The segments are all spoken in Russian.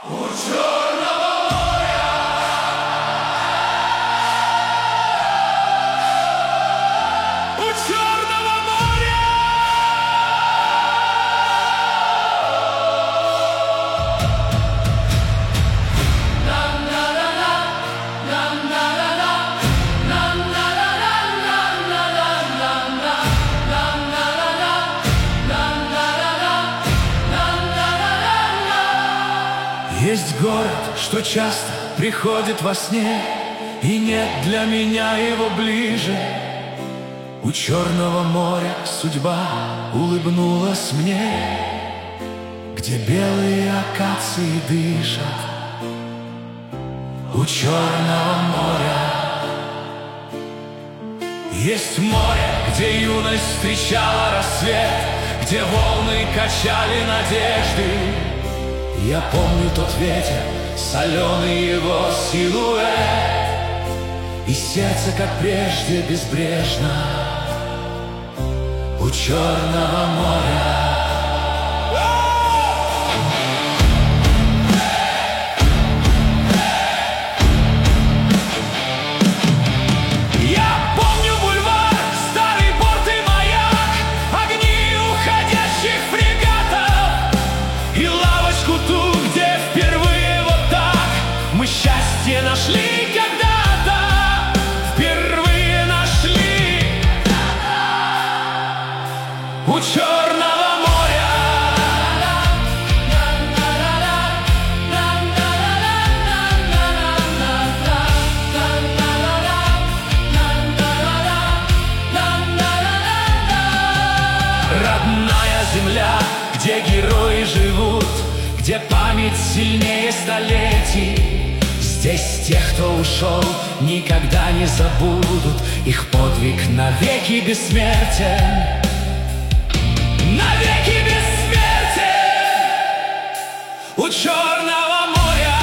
У Черного моря, у Черного моря. Есть город, что часто приходит во сне, и нет для меня его ближе. У Черного моря судьба улыбнулась мне, где белые акации дышат. У Черного моря есть море, где юность встречала рассвет, где волны качали надежды. Я помню тот ветер, соленый его силуэт, и сердце, как прежде, безбрежно у Черного моря. Счастье нашли когда-то, впервые нашли у Черного моря. Родная земля, где герои живут, где память сильнее столетий. Здесь тех, кто ушел, никогда не забудут, их подвиг навеки бессмертен. Навеки бессмертен у Черного моря.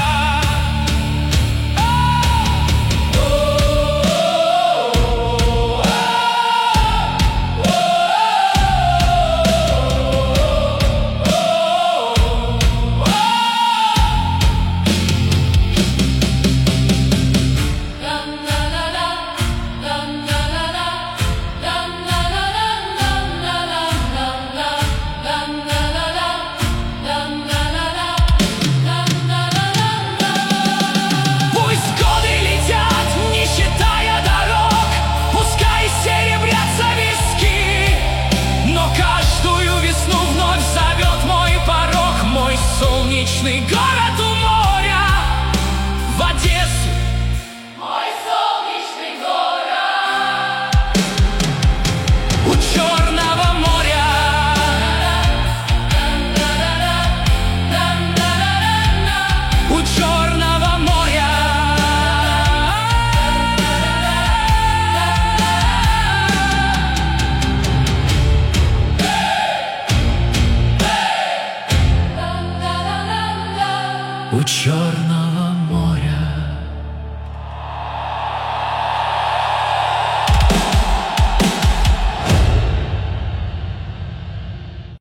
Солнечный город у моря, в Одессу. Мой солнечный город у Черного моря. У Черного моря. У Черного